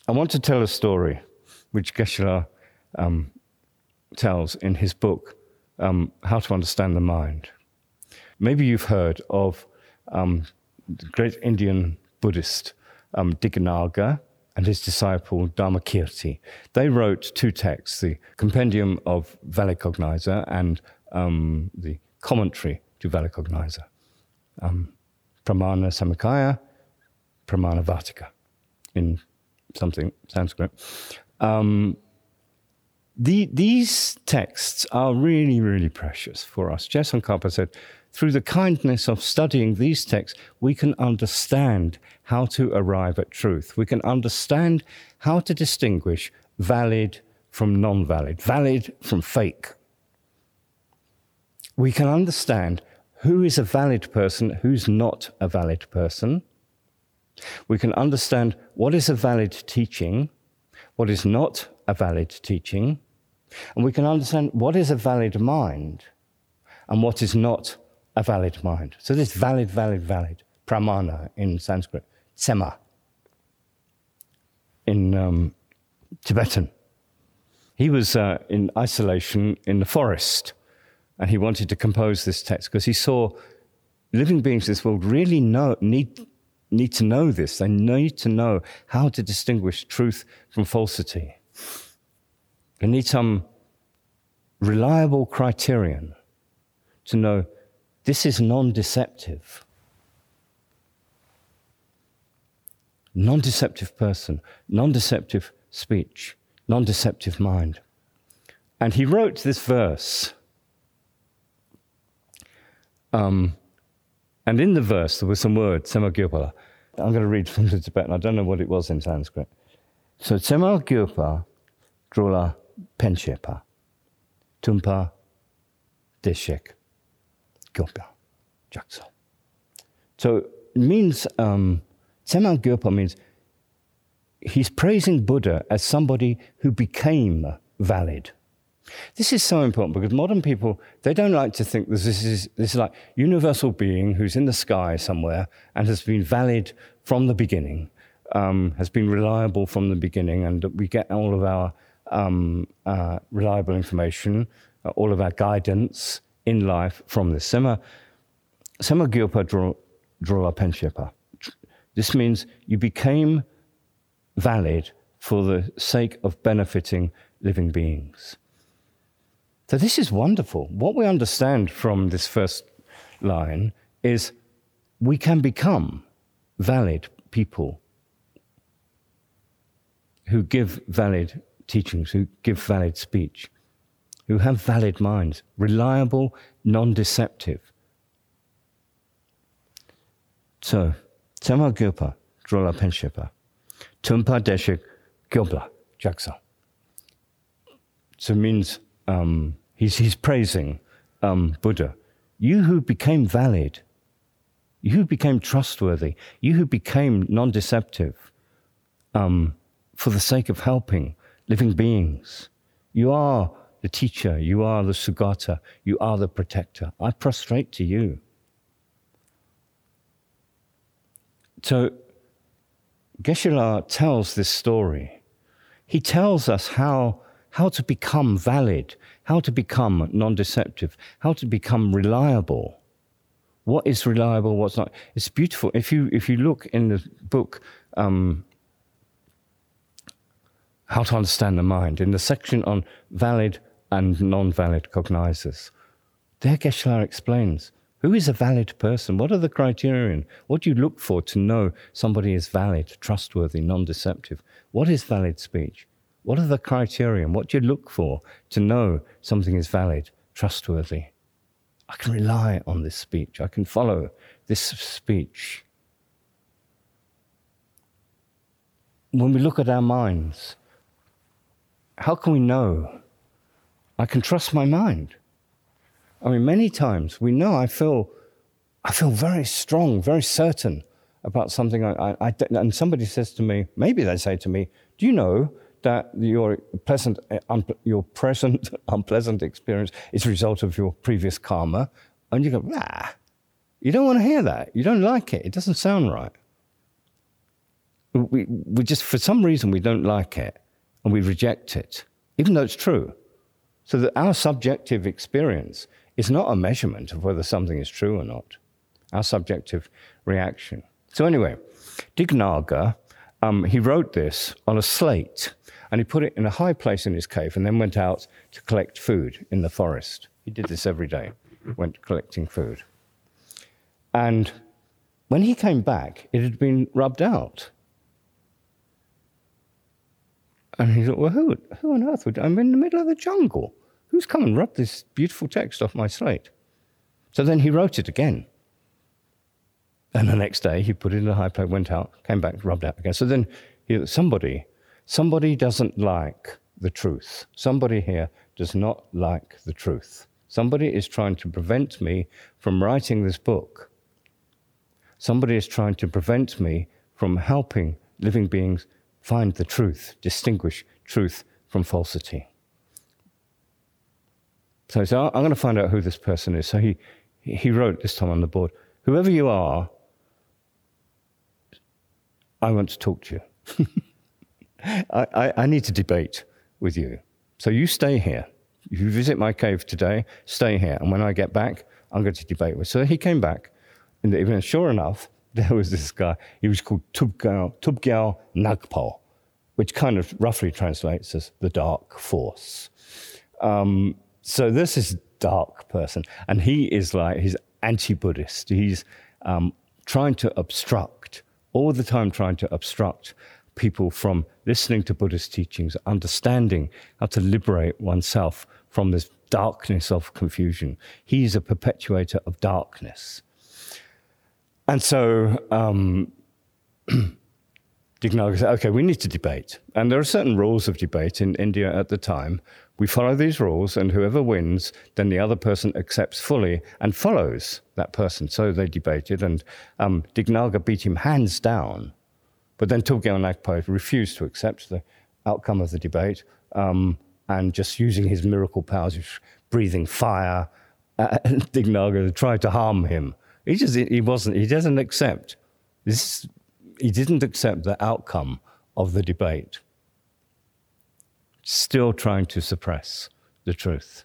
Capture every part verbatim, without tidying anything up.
I want to tell a story which Geshe-la um, tells in his book, um, How to Understand the Mind. Maybe you've heard of um, the great Indian Buddhist um, Diganaga and his disciple Dharmakirti. They wrote two texts, the Compendium of Valid Cognizer and um, the commentary to Valid Cognizer, um, Pramana Samikaya, Pramana Vartika, in something Sanskrit. Um, the, these texts are really, really precious for us. Jayasangkapa said, through the kindness of studying these texts, we can understand how to arrive at truth. We can understand how to distinguish valid from non-valid, valid from fake. We can understand who is a valid person, who's not a valid person. We can understand what is a valid teaching, what is not a valid teaching, and we can understand what is a valid mind and what is not a valid mind. So this valid, valid, valid, pramana in Sanskrit, tsema in um, Tibetan. He was uh, in isolation in the forest, and he wanted to compose this text because he saw living beings in this world really know, need, need to know this. They need to know how to distinguish truth from falsity. They need some reliable criterion to know this is non-deceptive. Non-deceptive person, non-deceptive speech, non-deceptive mind. And he wrote this verse. Um, and in the verse, there were some words, Tsema Gyalpa. I'm going to read from the Tibetan. I don't know what it was in Sanskrit. So, Tsema Gyalpa, Drola Penshepa, Tumpa Deshek Gyalpa Jaksa. So, it means, um, Tsema Gyalpa means he's praising Buddha as somebody who became valid. This is so important because modern people, they don't like to think this is, this is like universal being who's in the sky somewhere and has been valid from the beginning, um, has been reliable from the beginning, and we get all of our um, uh, reliable information, uh, all of our guidance in life from this. Tsema Gyalpa Drola Penshepa. This means you became valid for the sake of benefiting living beings. So this is wonderful. What we understand from this first line is we can become valid people who give valid teachings, who give valid speech, who have valid minds, reliable, non-deceptive. So, Tsema Gyalpa, Drola Penshepa, Tumpa Deshek Gyalpa Jaksa. So it means um, he's, he's praising um, Buddha. You who became valid, you who became trustworthy, you who became non-deceptive um, for the sake of helping living beings. You are the teacher, you are the Sugata, you are the protector. I prostrate to you. So Geshe-la tells this story. He tells us how, how to become valid, how to become non-deceptive, how to become reliable. What is reliable, what's not? It's beautiful. If you, if you look in the book, um, How to Understand the Mind, in the section on valid and non-valid cognizers, there Geshe-la explains, who is a valid person? What are the criterion? What do you look for to know somebody is valid, trustworthy, non-deceptive? What is valid speech? What are the criterion? What do you look for to know something is valid, trustworthy? I can rely on this speech. I can follow this speech. When we look at our minds, how can we know I can trust my mind? I mean, many times we know I feel, I feel very strong, very certain about something. I, I, I, and somebody says to me, maybe they say to me, do you know that your pleasant, un, your present unpleasant experience is a result of your previous karma? And you go, nah, you don't want to hear that. You don't like it. It doesn't sound right. we, we just, for some reason, we don't like it and we reject it, even though it's true. So that our subjective experience is not a measurement of whether something is true or not, our subjective reaction. So anyway, Dignaga, um, he wrote this on a slate, and he put it in a high place in his cave and then went out to collect food in the forest. He did this every day, went collecting food. And when he came back, it had been rubbed out. And he thought, well, who, who on earth would, I'm in the middle of the jungle. Who's come and rubbed this beautiful text off my slate? So then he wrote it again. And the next day, he put it in a high plate, went out, came back, rubbed out again. So then he, somebody, somebody doesn't like the truth. Somebody here does not like the truth. Somebody is trying to prevent me from writing this book. Somebody is trying to prevent me from helping living beings find the truth, distinguish truth from falsity. So, so I'm going to find out who this person is. So he, he wrote this time on the board, whoever you are, I want to talk to you. I, I, I need to debate with you. So you stay here. If you visit my cave today, stay here. And when I get back, I'm going to debate with you. So he came back in the evening. And sure enough, there was this guy. He was called Tubgyal, Tubgyal Nagpo, which kind of roughly translates as the dark force. Um, so this is a dark person. And he is like, he's anti-Buddhist. He's um, trying to obstruct, all the time trying to obstruct people from listening to Buddhist teachings, understanding how to liberate oneself from this darkness of confusion. He's a perpetuator of darkness. And so um, Dignaga said, okay, we need to debate. And there are certain rules of debate in India at the time. We follow these rules, and whoever wins, then the other person accepts fully and follows that person. So they debated, and um, Dignaga beat him hands down. But then Tubgyal Nagpo refused to accept the outcome of the debate, um, and just using his miracle powers, breathing fire, uh, Dignaga tried to harm him. He just, he wasn't, he doesn't accept, this, he didn't accept the outcome of the debate. Still trying to suppress the truth.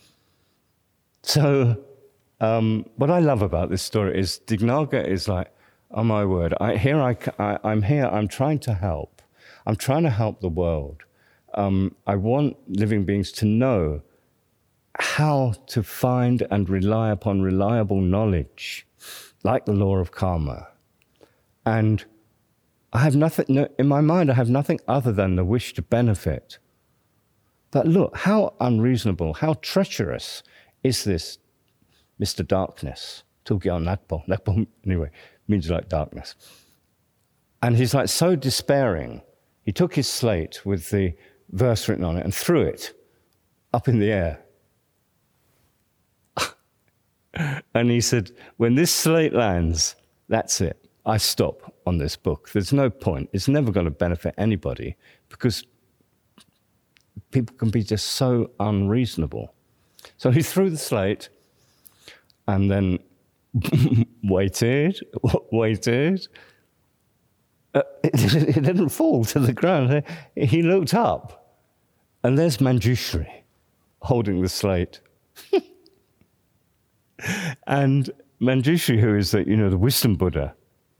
So um, what I love about this story is Dignaga is like, oh my word, I, here I, I, I'm here, I'm trying to help. I'm trying to help the world. Um, I want living beings to know how to find and rely upon reliable knowledge, like the law of karma. And I have nothing, no, in my mind, I have nothing other than the wish to benefit. But look, how unreasonable, how treacherous is this Mister Darkness, Tubgyal Nagpo. Nagpo, anyway, means like darkness. And he's like so despairing. He took his slate with the verse written on it and threw it up in the air. And he said, when this slate lands, that's it. I stop on this book. There's no point. It's never going to benefit anybody because people can be just so unreasonable. So he threw the slate and then waited, waited. Uh, it, it didn't fall to the ground. He looked up and there's Manjushri holding the slate. And Manjushri, who is the, you know, the wisdom Buddha,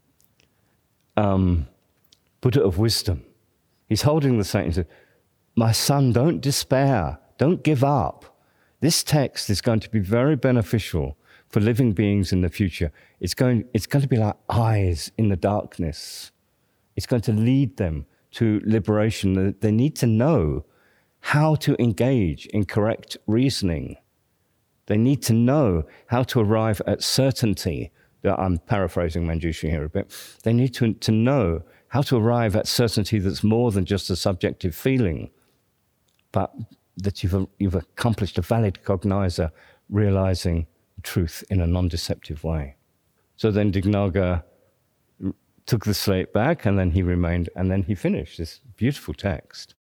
um, Buddha of wisdom, he's holding the slate and said, my son, don't despair, don't give up. This text is going to be very beneficial for living beings in the future. It's going, it's going to be like eyes in the darkness. It's going to lead them to liberation. They need to know how to engage in correct reasoning. They need to know how to arrive at certainty. I'm paraphrasing Manjushri here a bit. They need to, to know how to arrive at certainty that's more than just a subjective feeling, but that you've, you've accomplished a valid cognizer, realizing truth in a non-deceptive way. So then Dignaga took the slate back, and then he remained, and then he finished this beautiful text.